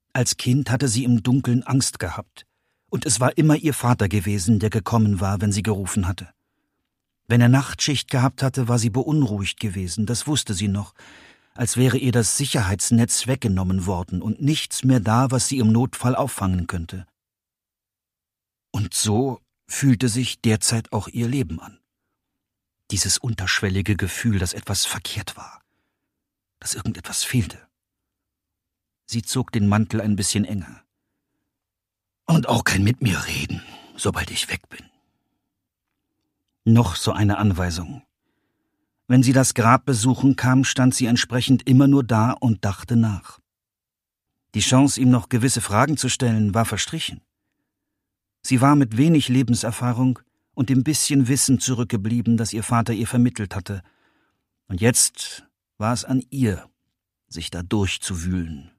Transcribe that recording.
Als Kind hatte sie im Dunkeln Angst gehabt, und es war immer ihr Vater gewesen, der gekommen war, wenn sie gerufen hatte. Wenn er Nachtschicht gehabt hatte, war sie beunruhigt gewesen, das wusste sie noch, als wäre ihr das Sicherheitsnetz weggenommen worden und nichts mehr da, was sie im Notfall auffangen könnte. Und so fühlte sich derzeit auch ihr Leben an. Dieses unterschwellige Gefühl, dass etwas verkehrt war, dass irgendetwas fehlte. Sie zog den Mantel ein bisschen enger. Und auch kein mit mir reden, sobald ich weg bin. Noch so eine Anweisung. Wenn sie das Grab besuchen kam, stand sie entsprechend immer nur da und dachte nach. Die Chance, ihm noch gewisse Fragen zu stellen, war verstrichen. Sie war mit wenig Lebenserfahrung und dem bisschen Wissen zurückgeblieben, das ihr Vater ihr vermittelt hatte. Und jetzt war es an ihr, sich da durchzuwühlen.